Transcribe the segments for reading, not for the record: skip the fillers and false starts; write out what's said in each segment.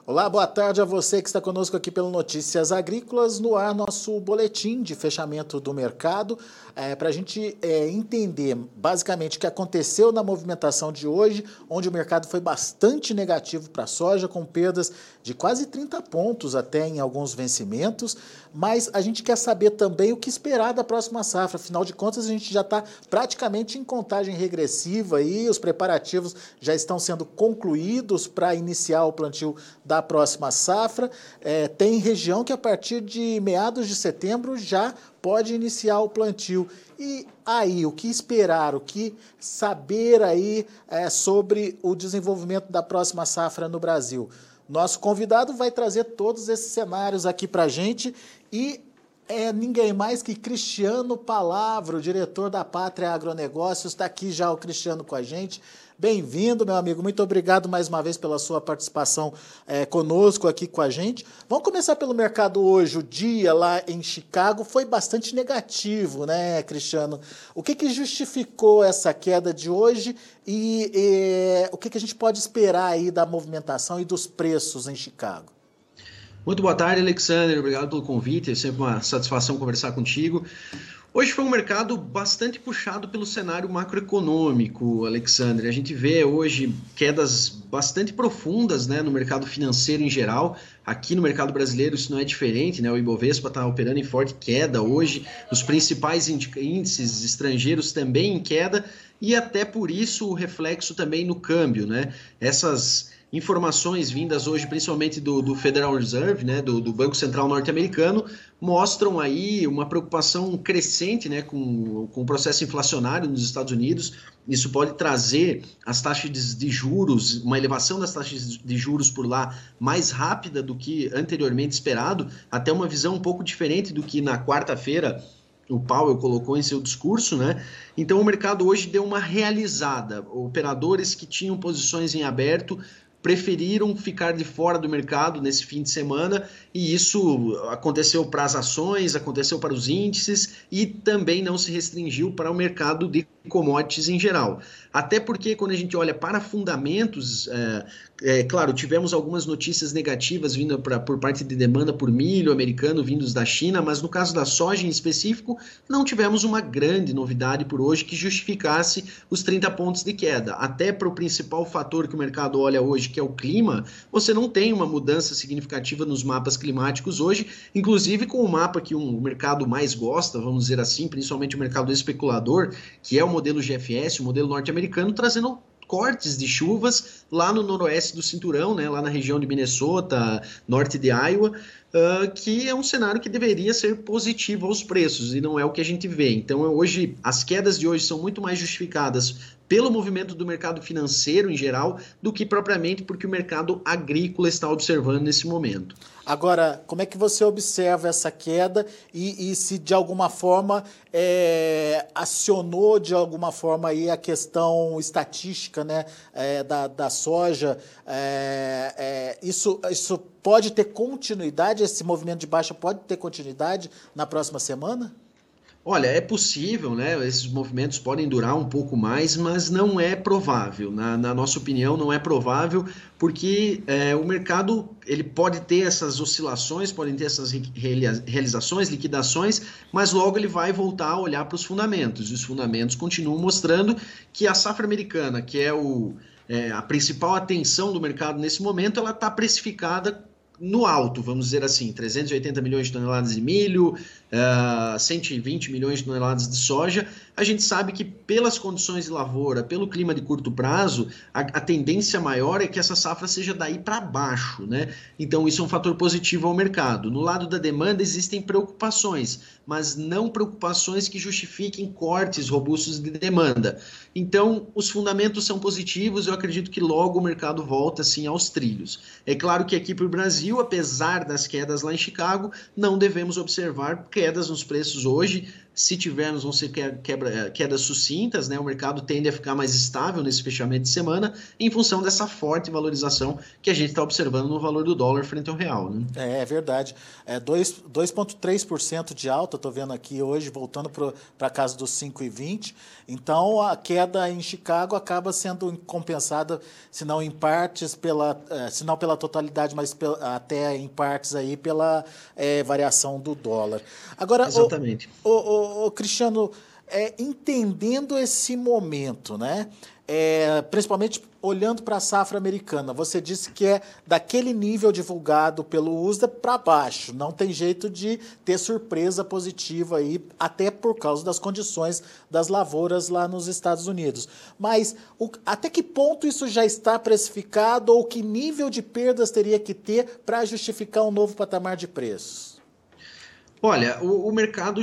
Olá, boa tarde a você que está conosco aqui pelo Notícias Agrícolas, no ar nosso boletim de fechamento do mercado, para a gente entender basicamente o que aconteceu na movimentação de hoje, onde o mercado foi bastante negativo para a soja, com perdas de quase 30 pontos até em alguns vencimentos, mas a gente quer saber também o que esperar da próxima safra, afinal de contas a gente já está praticamente em contagem regressiva e os preparativos já estão sendo concluídos para iniciar o plantio da próxima safra. Tem região que a partir de meados de setembro já pode iniciar o plantio. E aí, o que esperar, o que saber aí sobre o desenvolvimento da próxima safra no Brasil? Nosso convidado vai trazer todos esses cenários aqui para a gente e ninguém mais que Cristiano Palavra, o diretor da Pátria Agronegócios. Está aqui já o Cristiano com a gente. Bem-vindo, meu amigo. Muito obrigado mais uma vez pela sua participação conosco aqui com a gente. Vamos começar pelo mercado hoje. O dia lá em Chicago foi bastante negativo, né, Cristiano? O que justificou essa queda de hoje e o que a gente pode esperar aí da movimentação e dos preços em Chicago? Muito boa tarde, Alexander. Obrigado pelo convite. É sempre uma satisfação conversar contigo. Hoje foi um mercado bastante puxado pelo cenário macroeconômico, Alexandre. A gente vê hoje quedas bastante profundas, né, no mercado financeiro em geral. Aqui no mercado brasileiro isso não é diferente, né? O Ibovespa está operando em forte queda hoje. Os principais índices estrangeiros também em queda e até por isso o reflexo também no câmbio, né? Essas informações vindas hoje, principalmente do Federal Reserve, né, do Banco Central norte-americano, mostram aí uma preocupação crescente, né, com o processo inflacionário nos Estados Unidos. Isso pode trazer as taxas de juros, uma elevação das taxas de juros por lá mais rápida do que anteriormente esperado, até uma visão um pouco diferente do que na quarta-feira o Powell colocou em seu discurso, né? Então o mercado hoje deu uma realizada. Operadores que tinham posições em aberto preferiram ficar de fora do mercado nesse fim de semana e isso aconteceu para as ações, aconteceu para os índices e também não se restringiu para o mercado de commodities em geral. Até porque quando a gente olha para fundamentos, claro, tivemos algumas notícias negativas vindo por parte de demanda por milho americano vindos da China, mas no caso da soja em específico, não tivemos uma grande novidade por hoje que justificasse os 30 pontos de queda. Até para o principal fator que o mercado olha hoje, que é o clima, você não tem uma mudança significativa nos mapas climáticos hoje, inclusive com o mapa que o mercado mais gosta, vamos dizer assim, principalmente o mercado especulador, que é o modelo GFS, o modelo norte-americano, trazendo cortes de chuvas lá no noroeste do cinturão, né, lá na região de Minnesota, norte de Iowa, que é um cenário que deveria ser positivo aos preços e não é o que a gente vê. Então hoje, as quedas de hoje são muito mais justificadas pelo movimento do mercado financeiro em geral do que propriamente porque o mercado agrícola está observando nesse momento. Agora, como é que você observa essa queda e se de alguma forma acionou de alguma forma aí a questão estatística, né, da soja? Isso pode ter continuidade, esse movimento de baixa pode ter continuidade na próxima semana? Olha, é possível, né? Esses movimentos podem durar um pouco mais, mas não é provável. Na nossa opinião, não é provável, porque o mercado ele pode ter essas oscilações, podem ter essas realizações, liquidações, mas logo ele vai voltar a olhar para os fundamentos. E os fundamentos continuam mostrando que a safra americana, que é a principal atenção do mercado nesse momento, ela está precificada no alto, vamos dizer assim, 380 milhões de toneladas de milho, 120 milhões de toneladas de soja. A gente sabe que pelas condições de lavoura, pelo clima de curto prazo, a tendência maior é que essa safra seja daí para baixo, né? Então isso é um fator positivo ao mercado. No lado da demanda existem preocupações, mas não preocupações que justifiquem cortes robustos de demanda. Então os fundamentos são positivos, eu acredito que logo o mercado volta assim aos trilhos. É claro que aqui para o Brasil, apesar das quedas lá em Chicago, não devemos observar quedas nos preços hoje. Se tivermos, vão ser quedas sucintas, né? O mercado tende a ficar mais estável nesse fechamento de semana em função dessa forte valorização que a gente está observando no valor do dólar frente ao real, né? É verdade. 2,3% de alta, estou vendo aqui hoje, voltando para a casa dos 5,20. Então, a queda em Chicago acaba sendo compensada, se não em partes, se não pela totalidade, mas até em partes aí pela variação do dólar. Agora, exatamente. Cristiano, entendendo esse momento, né? Principalmente olhando para a safra americana, você disse que é daquele nível divulgado pelo USDA para baixo, não tem jeito de ter surpresa positiva aí, até por causa das condições das lavouras lá nos Estados Unidos. Mas até que ponto isso já está precificado ou que nível de perdas teria que ter para justificar um novo patamar de preços? Olha, o mercado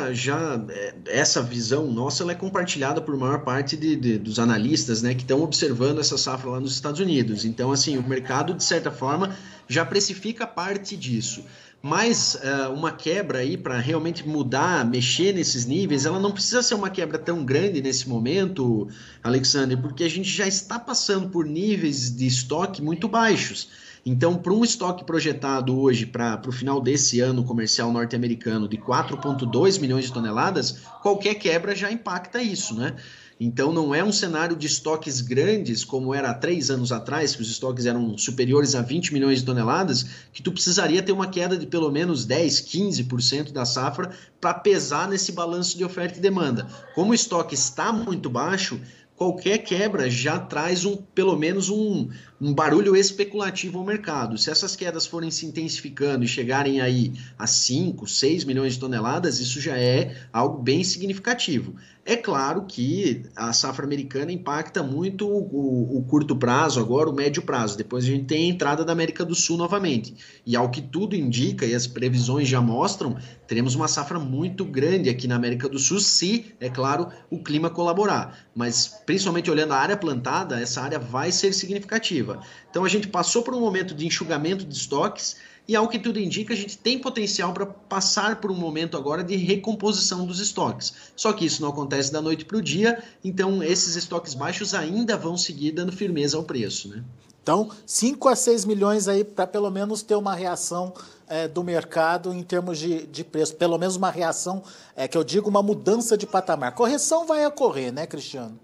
essa visão nossa, ela é compartilhada por maior parte dos analistas, né, que estão observando essa safra lá nos Estados Unidos. Então, assim, o mercado, de certa forma, já precifica parte disso. Mas uma quebra aí para realmente mudar, mexer nesses níveis, ela não precisa ser uma quebra tão grande nesse momento, Alexander, porque a gente já está passando por níveis de estoque muito baixos. Então, para um estoque projetado hoje para o final desse ano comercial norte-americano de 4,2 milhões de toneladas, qualquer quebra já impacta isso, né? Então, não é um cenário de estoques grandes, como era há 3 anos atrás, que os estoques eram superiores a 20 milhões de toneladas, que tu precisaria ter uma queda de pelo menos 10, 15% da safra para pesar nesse balanço de oferta e demanda. Como o estoque está muito baixo, qualquer quebra já traz pelo menos um barulho especulativo ao mercado. Se essas quedas forem se intensificando e chegarem aí a 5, 6 milhões de toneladas, isso já é algo bem significativo. É claro que a safra americana impacta muito o curto prazo, agora o médio prazo. Depois a gente tem a entrada da América do Sul novamente. E ao que tudo indica, e as previsões já mostram, teremos uma safra muito grande aqui na América do Sul, se, é claro, o clima colaborar. Mas, principalmente olhando a área plantada, essa área vai ser significativa. Então a gente passou por um momento de enxugamento de estoques e, ao que tudo indica, a gente tem potencial para passar por um momento agora de recomposição dos estoques. Só que isso não acontece da noite para o dia, então esses estoques baixos ainda vão seguir dando firmeza ao preço, né? Então, 5 a 6 milhões aí para pelo menos ter uma reação do mercado em termos de preço. Pelo menos uma reação, que eu digo, uma mudança de patamar. Correção vai ocorrer, né, Cristiano?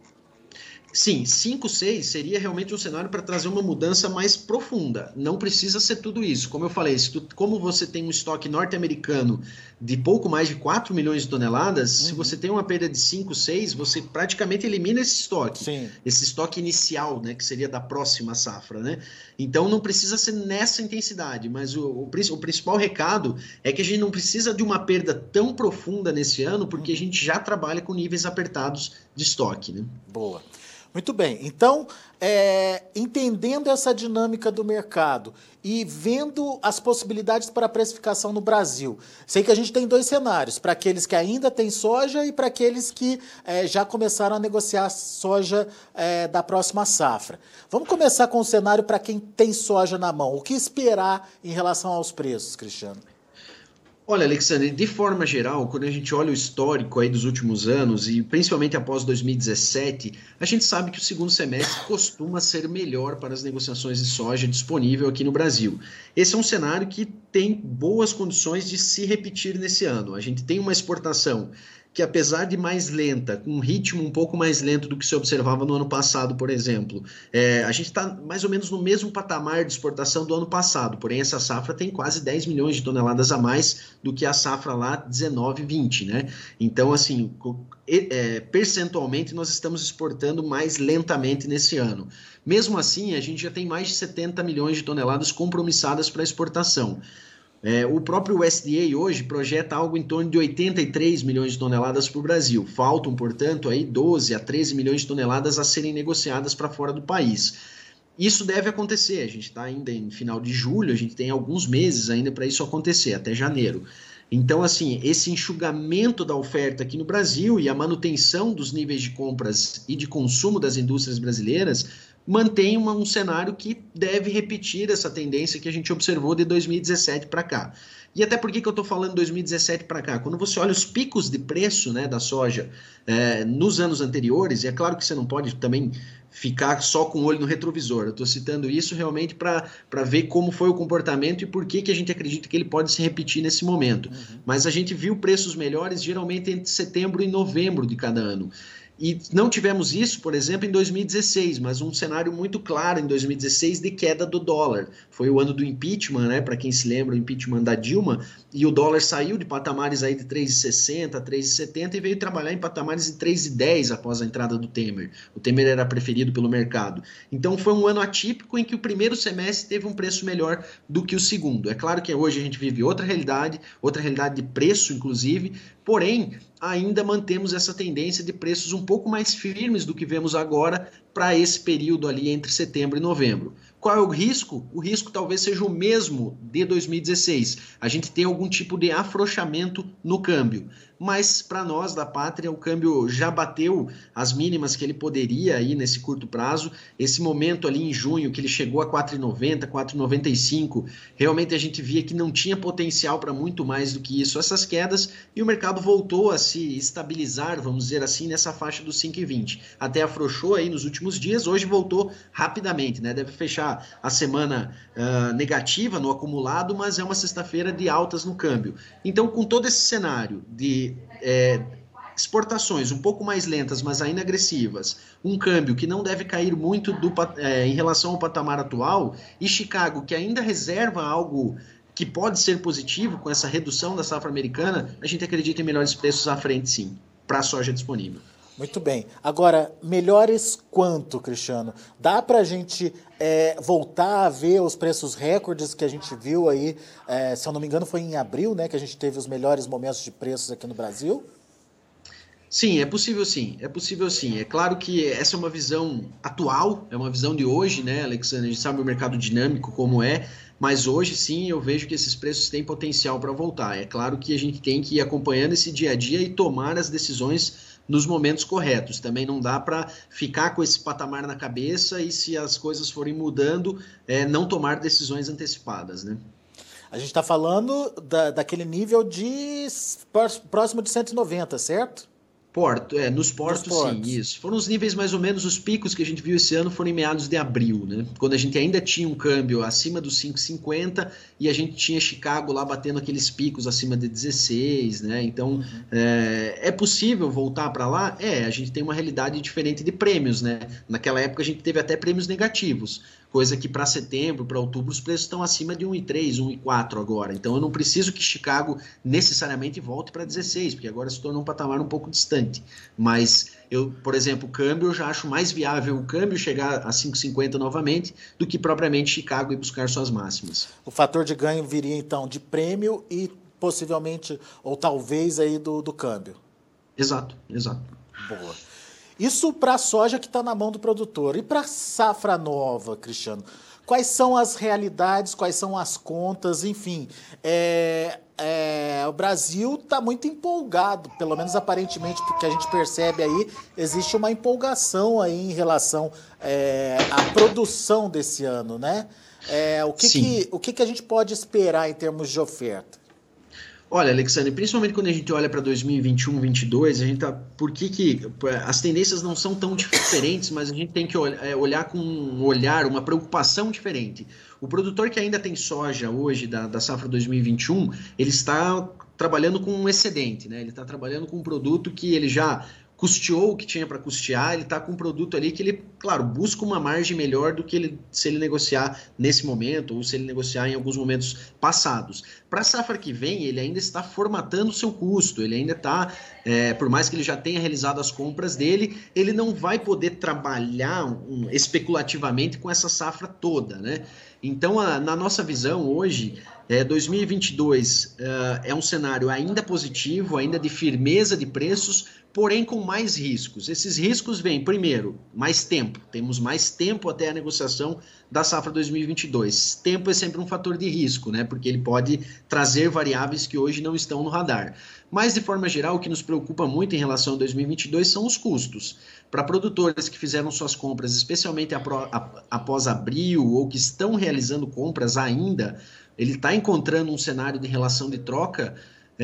Sim, 5, 6 seria realmente um cenário para trazer uma mudança mais profunda. Não precisa ser tudo isso. Como eu falei, como você tem um estoque norte-americano de pouco mais de 4 milhões de toneladas, se você tem uma perda de 5, 6, você praticamente elimina esse estoque. Sim. Esse estoque inicial, né, que seria da próxima safra, né? Então não precisa ser nessa intensidade, mas o principal recado é que a gente não precisa de uma perda tão profunda nesse ano, porque a gente já trabalha com níveis apertados de estoque, né? Boa. Muito bem, então, entendendo essa dinâmica do mercado e vendo as possibilidades para a precificação no Brasil, sei que a gente tem 2 cenários, para aqueles que ainda têm soja e para aqueles que já começaram a negociar soja da próxima safra. Vamos começar com o cenário para quem tem soja na mão. O que esperar em relação aos preços, Cristiano? Olha, Alexandre, de forma geral, quando a gente olha o histórico aí dos últimos anos, e principalmente após 2017, a gente sabe que o segundo semestre costuma ser melhor para as negociações de soja disponível aqui no Brasil. Esse é um cenário que tem boas condições de se repetir nesse ano. A gente tem uma exportação que, apesar de mais lenta, com um ritmo um pouco mais lento do que se observava no ano passado, por exemplo, a gente está mais ou menos no mesmo patamar de exportação do ano passado, porém essa safra tem quase 10 milhões de toneladas a mais do que a safra lá 19-20, né? Então, assim, percentualmente nós estamos exportando mais lentamente nesse ano. Mesmo assim, a gente já tem mais de 70 milhões de toneladas compromissadas para exportação. O próprio USDA hoje projeta algo em torno de 83 milhões de toneladas para o Brasil. Faltam, portanto, aí 12 a 13 milhões de toneladas a serem negociadas para fora do país. Isso deve acontecer, a gente está ainda em final de julho, a gente tem alguns meses ainda para isso acontecer, até janeiro. Então, assim, esse enxugamento da oferta aqui no Brasil e a manutenção dos níveis de compras e de consumo das indústrias brasileiras mantém um cenário que deve repetir essa tendência que a gente observou de 2017 para cá. E até por que eu estou falando 2017 para cá? Quando você olha os picos de preço, né, da soja nos anos anteriores, e é claro que você não pode também ficar só com o olho no retrovisor. Eu estou citando isso realmente para ver como foi o comportamento e por que a gente acredita que ele pode se repetir nesse momento. Mas a gente viu preços melhores geralmente entre setembro e novembro de cada ano. E não tivemos isso, por exemplo, em 2016, mas um cenário muito claro em 2016 de queda do dólar. Foi o ano do impeachment, né? Para quem se lembra, o impeachment da Dilma, e o dólar saiu de patamares aí de 3,60, 3,70 e veio trabalhar em patamares de 3,10 após a entrada do Temer. O Temer era preferido pelo mercado. Então foi um ano atípico em que o primeiro semestre teve um preço melhor do que o segundo. É claro que hoje a gente vive outra realidade de preço, inclusive, porém, ainda mantemos essa tendência de preços um pouco mais firmes do que vemos agora para esse período ali entre setembro e novembro. Qual é o risco? O risco talvez seja o mesmo de 2016. A gente tem algum tipo de afrouxamento no câmbio. Mas para nós da Pátria, o câmbio já bateu as mínimas que ele poderia aí nesse curto prazo. Esse momento ali em junho, que ele chegou a 4,90, 4,95, realmente a gente via que não tinha potencial para muito mais do que isso, essas quedas, e o mercado voltou a se estabilizar, vamos dizer assim, nessa faixa dos 5,20. Até afrouxou aí nos últimos dias, hoje voltou rapidamente, né? Deve fechar a semana negativa no acumulado, mas é uma sexta-feira de altas no câmbio. Então, com todo esse cenário de exportações um pouco mais lentas, mas ainda agressivas, um câmbio que não deve cair muito em relação ao patamar atual, e Chicago, que ainda reserva algo que pode ser positivo com essa redução da safra americana, a gente acredita em melhores preços à frente, sim, para a soja disponível. Muito bem. Agora, melhores quanto, Cristiano? Dá para a gente voltar a ver os preços recordes que a gente viu aí, se eu não me engano foi em abril, né, que a gente teve os melhores momentos de preços aqui no Brasil? Sim, é possível sim, é possível sim. É claro que essa é uma visão atual, é uma visão de hoje, né, Alexandre? A gente sabe o mercado dinâmico como é, mas hoje sim eu vejo que esses preços têm potencial para voltar. É claro que a gente tem que ir acompanhando esse dia a dia e tomar as decisões nos momentos corretos. Também não dá para ficar com esse patamar na cabeça e, se as coisas forem mudando, não tomar decisões antecipadas, né? A gente está falando daquele nível de próximo de 190, certo? Nos portos, sim, isso. Foram os níveis mais ou menos, os picos que a gente viu esse ano foram em meados de abril, né? Quando a gente ainda tinha um câmbio acima dos 5,50 e a gente tinha Chicago lá batendo aqueles picos acima de 16, né? Então, é possível voltar para lá? A gente tem uma realidade diferente de prêmios, né? Naquela época a gente teve até prêmios negativos, coisa que para setembro, para outubro, os preços estão acima de 1,3, 1,4 agora. Então eu não preciso que Chicago necessariamente volte para 16, porque agora se tornou um patamar um pouco distante. Mas eu, por exemplo, o câmbio, eu já acho mais viável o câmbio chegar a 5,50 novamente do que propriamente Chicago ir buscar suas máximas. O fator de ganho viria então de prêmio e possivelmente, ou talvez aí do câmbio. Exato. Boa. Isso para a soja que está na mão do produtor. E para a safra nova, Cristiano? Quais são as realidades, quais são as contas, enfim. O Brasil está muito empolgado, pelo menos aparentemente, porque a gente percebe aí, existe uma empolgação aí em relação à produção desse ano, né? O que a gente pode esperar em termos de oferta? Olha, Alexandre, principalmente quando a gente olha para 2021, 2022, a gente tá, por que as tendências não são tão diferentes, mas a gente tem que olhar com uma preocupação diferente. O produtor que ainda tem soja hoje da safra 2021, ele está trabalhando com um excedente, né? Ele está trabalhando com um produto que ele já custeou o que tinha para custear, ele está com um produto ali que ele, claro, busca uma margem melhor do que se ele negociar nesse momento ou se ele negociar em alguns momentos passados. Para a safra que vem, ele ainda está formatando o seu custo, ele ainda está, por mais que ele já tenha realizado as compras dele, ele não vai poder trabalhar especulativamente com essa safra toda, né? Então, na nossa visão hoje, 2022 é um cenário ainda positivo, ainda de firmeza de preços, porém com mais riscos. Esses riscos vêm, primeiro, mais tempo. Temos mais tempo até a negociação da safra 2022. Tempo é sempre um fator de risco, né? Porque ele pode trazer variáveis que hoje não estão no radar. Mas, de forma geral, o que nos preocupa muito em relação a 2022 são os custos. Para produtores que fizeram suas compras, especialmente após abril, ou que estão realizando compras ainda, ele está encontrando um cenário de relação de troca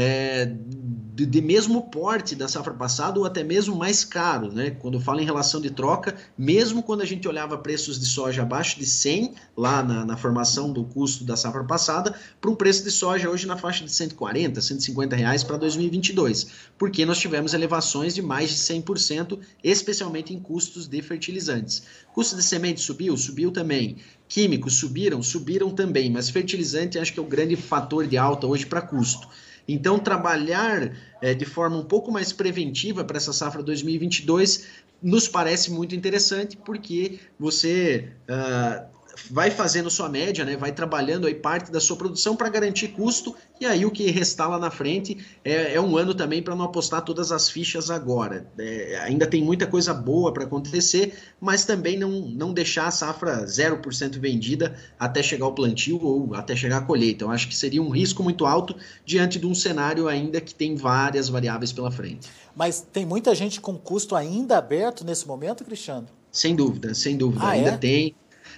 de mesmo porte da safra passada ou até mesmo mais caro, né? Quando eu falo em relação de troca, mesmo quando a gente olhava preços de soja abaixo de 100, lá na formação do custo da safra passada, para um preço de soja hoje na faixa de 140, 150 reais para 2022, porque nós tivemos elevações de mais de 100%, especialmente em custos de fertilizantes. Custo de semente subiu também. Químicos subiram também, mas fertilizante acho que é o grande fator de alta hoje para custo. Então, trabalhar de forma um pouco mais preventiva para essa safra 2022 nos parece muito interessante, porque você vai fazendo sua média, né? Vai trabalhando aí parte da sua produção para garantir custo, e aí o que restar lá na frente é um ano também para não apostar todas as fichas agora. Ainda tem muita coisa boa para acontecer, mas também não deixar a safra 0% vendida até chegar ao plantio ou até chegar à colheita. Eu acho que seria um risco muito alto diante de um cenário ainda que tem várias variáveis pela frente. Mas tem muita gente com custo ainda aberto nesse momento, Cristiano? Sem dúvida, ainda tem.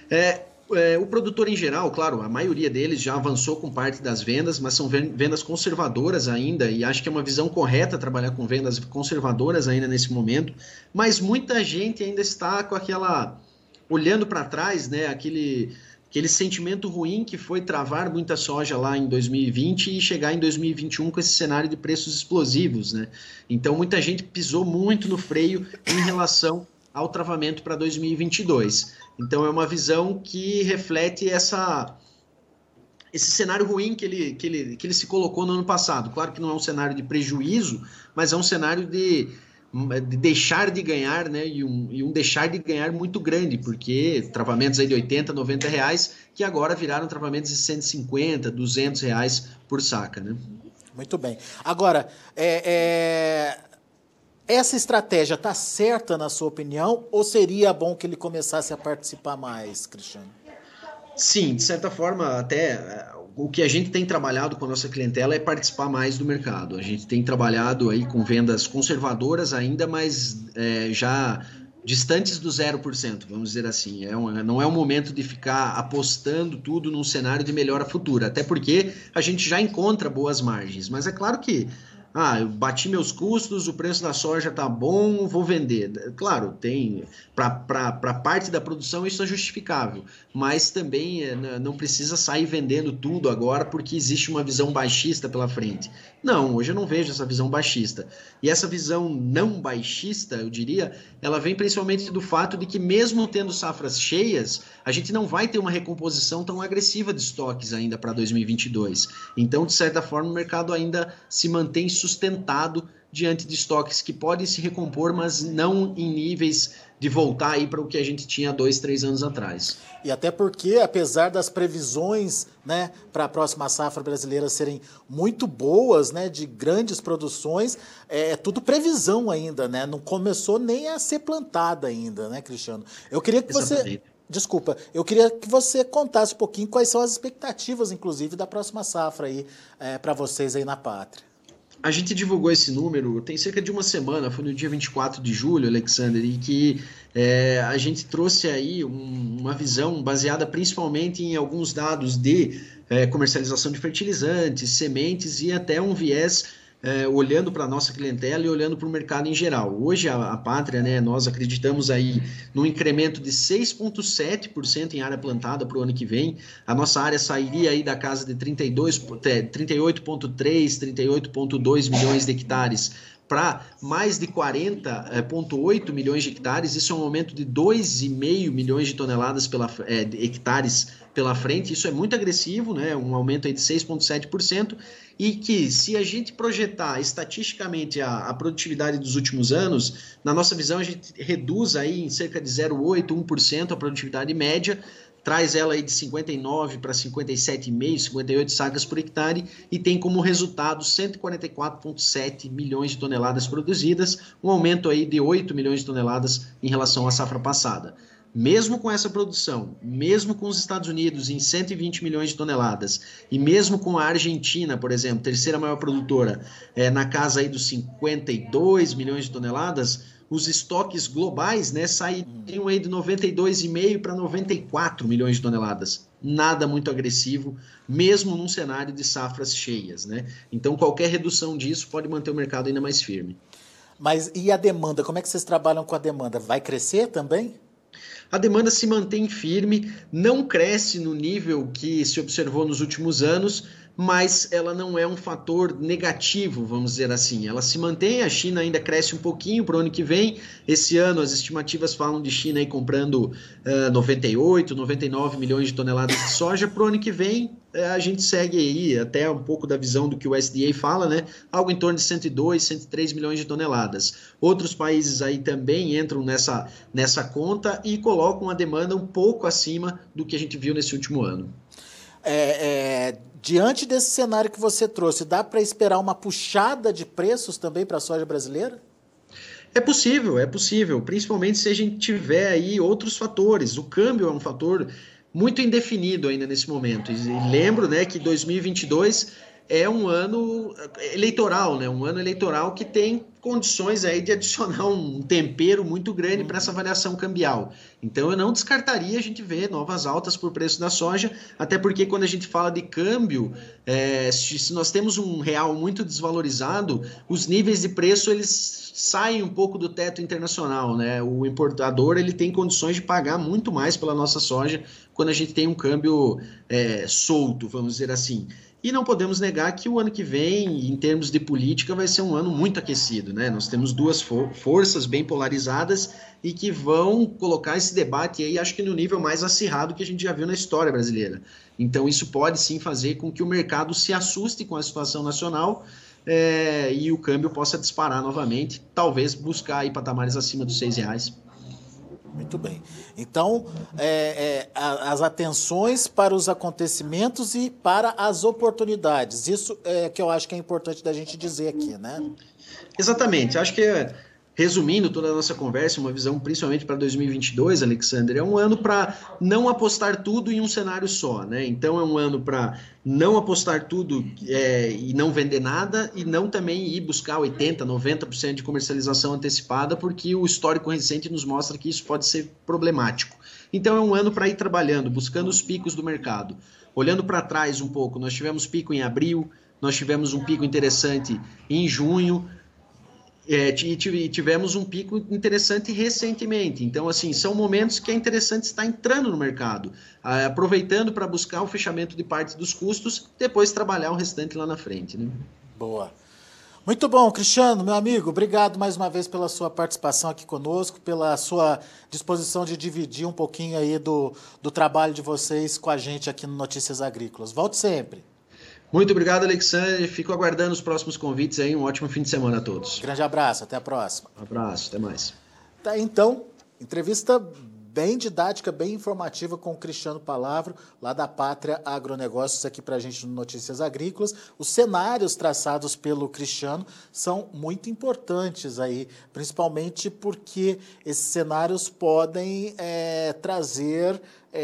O produtor em geral, claro, a maioria deles já avançou com parte das vendas, mas são vendas conservadoras ainda, e acho que é uma visão correta trabalhar com vendas conservadoras ainda nesse momento, mas muita gente ainda está com aquela, olhando para trás, né, aquele sentimento ruim que foi travar muita soja lá em 2020 e chegar em 2021 com esse cenário de preços explosivos, né? Então muita gente pisou muito no freio em relação ao travamento para 2022. Então é uma visão que reflete esse cenário ruim que ele se colocou no ano passado. Claro que não é um cenário de prejuízo, mas é um cenário de deixar de ganhar, né? E um deixar de ganhar muito grande, porque travamentos aí de 80, 90 reais, que agora viraram travamentos de 150, 200 reais por saca, né? Muito bem. Agora, essa estratégia está certa, na sua opinião, ou seria bom que ele começasse a participar mais, Cristiano? Sim, de certa forma, até o que a gente tem trabalhado com a nossa clientela é participar mais do mercado. A gente tem trabalhado aí com vendas conservadoras ainda, mas já distantes do 0%, vamos dizer assim. Não é o momento de ficar apostando tudo num cenário de melhora futura, até porque a gente já encontra boas margens, mas é claro que eu bati meus custos, o preço da soja tá bom, vou vender. Claro, tem para parte da produção isso é justificável, mas também não precisa sair vendendo tudo agora porque existe uma visão baixista pela frente. Não, hoje eu não vejo essa visão baixista. E essa visão não baixista, eu diria, ela vem principalmente do fato de que mesmo tendo safras cheias, a gente não vai ter uma recomposição tão agressiva de estoques ainda para 2022. Então, de certa forma, o mercado ainda se mantém sustentado diante de estoques que podem se recompor, mas não em níveis de voltar aí para o que a gente tinha 2, 3 anos atrás. E até porque, apesar das previsões, né, para a próxima safra brasileira serem muito boas, né, de grandes produções, é tudo previsão ainda, né? Não começou nem a ser plantada ainda, né, Cristiano? Eu queria que Exatamente. eu queria que você contasse um pouquinho quais são as expectativas, inclusive, da próxima safra aí para vocês aí na Pátria. A gente divulgou esse número tem cerca de uma semana, foi no dia 24 de julho, Alexander, e que a gente trouxe aí uma visão baseada principalmente em alguns dados de comercialização de fertilizantes, sementes e até um viés olhando para a nossa clientela e olhando para o mercado em geral. Hoje a Pátria, né, nós acreditamos aí num incremento de 6,7% em área plantada para o ano que vem. A nossa área sairia aí da casa de 38,3, 38,2 milhões de hectares para mais de 40,8 milhões de hectares. Isso é um aumento de 2,5 milhões de toneladas de hectares pela frente. Isso é muito agressivo, né? Um aumento aí de 6,7%. E que, se a gente projetar estatisticamente a produtividade dos últimos anos, na nossa visão, a gente reduz aí em cerca de 0,8%, 1% a produtividade média, traz ela aí de 59 para 57,5, 58 sacas por hectare e tem como resultado 144,7 milhões de toneladas produzidas, um aumento aí de 8 milhões de toneladas em relação à safra passada. Mesmo com essa produção, mesmo com os Estados Unidos em 120 milhões de toneladas e mesmo com a Argentina, por exemplo, terceira maior produtora, na casa aí dos 52 milhões de toneladas, os estoques globais, né, saíram aí de 92,5 para 94 milhões de toneladas. nada muito agressivo, mesmo num cenário de safras cheias, né? Então, qualquer redução disso pode manter o mercado ainda mais firme. Mas e a demanda? Como é que vocês trabalham com a demanda? Vai crescer também? A demanda se mantém firme, não cresce no nível que se observou nos últimos anos, mas ela não é um fator negativo, vamos dizer assim. Ela se mantém, a China ainda cresce um pouquinho para o ano que vem. Esse ano as estimativas falam de China aí comprando 98, 99 milhões de toneladas de soja. Para o ano que vem a gente segue aí até um pouco da visão do que o USDA fala, né? Algo em torno de 102, 103 milhões de toneladas. Outros países aí também entram nessa conta e colocam a demanda um pouco acima do que a gente viu nesse último ano. Diante desse cenário que você trouxe, dá para esperar uma puxada de preços também para a soja brasileira? É possível, principalmente se a gente tiver aí outros fatores. O câmbio é um fator muito indefinido ainda nesse momento. E lembro, né, que 2022 é um ano eleitoral, né? Um ano eleitoral que tem condições aí de adicionar um tempero muito grande para essa variação cambial. Então eu não descartaria a gente ver novas altas por preço da soja, até porque quando a gente fala de câmbio, se nós temos um real muito desvalorizado, os níveis de preço eles saem um pouco do teto internacional, né? O importador ele tem condições de pagar muito mais pela nossa soja quando a gente tem um câmbio solto, vamos dizer assim. E não podemos negar que o ano que vem, em termos de política, vai ser um ano muito aquecido, né? Nós temos duas forças bem polarizadas e que vão colocar esse debate aí, acho que no nível mais acirrado que a gente já viu na história brasileira. Então, isso pode sim fazer com que o mercado se assuste com a situação nacional e o câmbio possa disparar novamente, talvez buscar aí patamares acima dos R$ 6. Muito bem. Então, as atenções para os acontecimentos e para as oportunidades. Isso é que eu acho que é importante da gente dizer aqui, né? Exatamente. Acho que, resumindo toda a nossa conversa, uma visão principalmente para 2022, Alexander, é um ano para não apostar tudo em um cenário só, né? Então, é um ano para não apostar tudo e não vender nada e não também ir buscar 80%, 90% de comercialização antecipada, porque o histórico recente nos mostra que isso pode ser problemático. Então, é um ano para ir trabalhando, buscando os picos do mercado. Olhando para trás um pouco, nós tivemos pico em abril, nós tivemos um pico interessante em junho, e tivemos um pico interessante recentemente. Então, assim, são momentos que é interessante estar entrando no mercado, aproveitando para buscar o fechamento de parte dos custos, depois trabalhar o restante lá na frente, né? Boa. Muito bom, Cristiano, meu amigo, obrigado mais uma vez pela sua participação aqui conosco, pela sua disposição de dividir um pouquinho aí do trabalho de vocês com a gente aqui no Notícias Agrícolas. Volte sempre. Muito obrigado, Alexandre. Fico aguardando os próximos convites aí. Um ótimo fim de semana a todos. Grande abraço, até a próxima. Um abraço, até mais. Tá, então, entrevista bem didática, bem informativa com o Cristiano Palavro, lá da Pátria Agronegócios, aqui para a gente no Notícias Agrícolas. Os cenários traçados pelo Cristiano são muito importantes aí, principalmente porque esses cenários podem trazer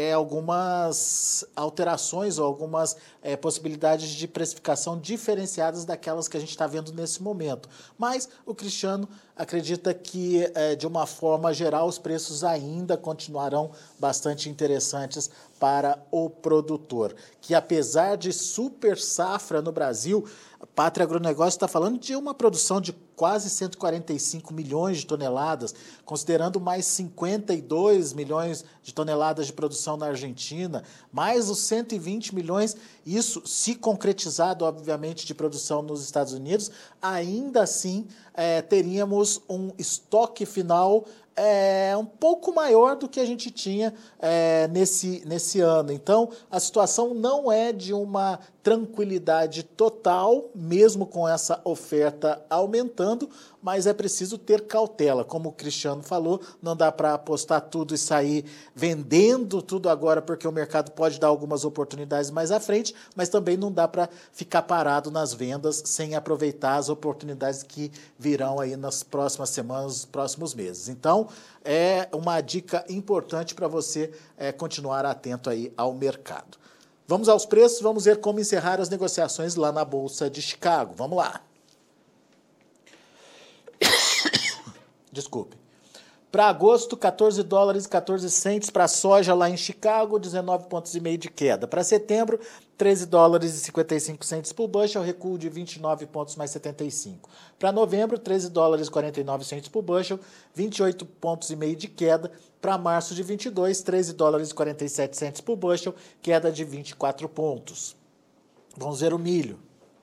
algumas alterações ou algumas possibilidades de precificação diferenciadas daquelas que a gente está vendo nesse momento. Mas o Cristiano acredita que, de uma forma geral, os preços ainda continuarão bastante interessantes para o produtor, que apesar de super safra no Brasil, a Pátria Agronegócio está falando de uma produção de quase 145 milhões de toneladas, considerando mais 52 milhões de toneladas de produção na Argentina, mais os 120 milhões, isso se concretizado, obviamente, de produção nos Estados Unidos, ainda assim teríamos um estoque final um pouco maior do que a gente tinha nesse ano. Então, a situação não é de uma tranquilidade total, mesmo com essa oferta aumentando, mas é preciso ter cautela. Como o Cristiano falou, não dá para apostar tudo e sair vendendo tudo agora, porque o mercado pode dar algumas oportunidades mais à frente, mas também não dá para ficar parado nas vendas sem aproveitar as oportunidades que virão aí nas próximas semanas, nos próximos meses. Então, é uma dica importante para você continuar atento aí ao mercado. Vamos aos preços, vamos ver como encerrar as negociações lá na Bolsa de Chicago. Vamos lá. Desculpe. Para agosto, 14 dólares e 14 centes para soja lá em Chicago, 19,5 pontos de queda. Para setembro, 13 dólares e 55 centes por bushel, recuo de 29 pontos mais 75. Para novembro, 13 dólares e 49 centes por bushel, 28,5 pontos de queda. Para março de 22, 13 dólares e 47 centes por bushel, queda de 24 pontos. Vamos ver o milho.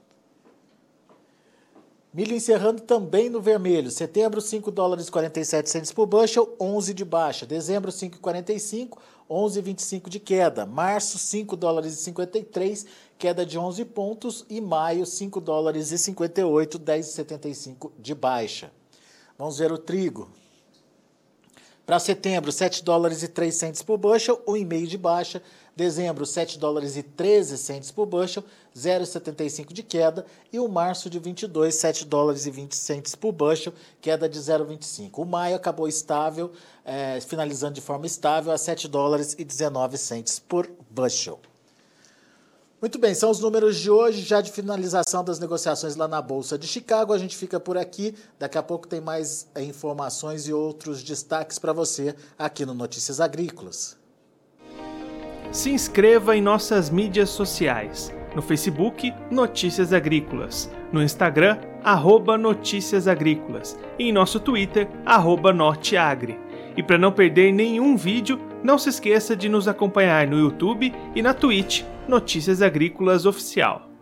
Milho encerrando também no vermelho. Setembro, 5 dólares e 47 centes por bushel, 11 de baixa. Dezembro, 5,45, 11,25 de queda. Março, 5 dólares e 53, queda de 11 pontos. E maio, 5 dólares e 58, 10,75 de baixa. Vamos ver o trigo. Para setembro, 7 dólares e 3 centes por bushel, 1,5 de baixa. Dezembro, 7 dólares e 13 centes por bushel, 0,75 de queda. E o março de 22, 7 dólares e 20 centes por bushel, queda de 0,25. O maio acabou estável, finalizando de forma estável a 7 dólares e 19 centes por bushel. Muito bem, são os números de hoje, já de finalização das negociações lá na Bolsa de Chicago. A gente fica por aqui, daqui a pouco tem mais informações e outros destaques para você aqui no Notícias Agrícolas. Se inscreva em nossas mídias sociais. No Facebook, Notícias Agrícolas. No Instagram, @Notícias Agrícolas. E em nosso Twitter, @Norteagri. E para não perder nenhum vídeo, não se esqueça de nos acompanhar no YouTube e na Twitch, Notícias Agrícolas Oficial.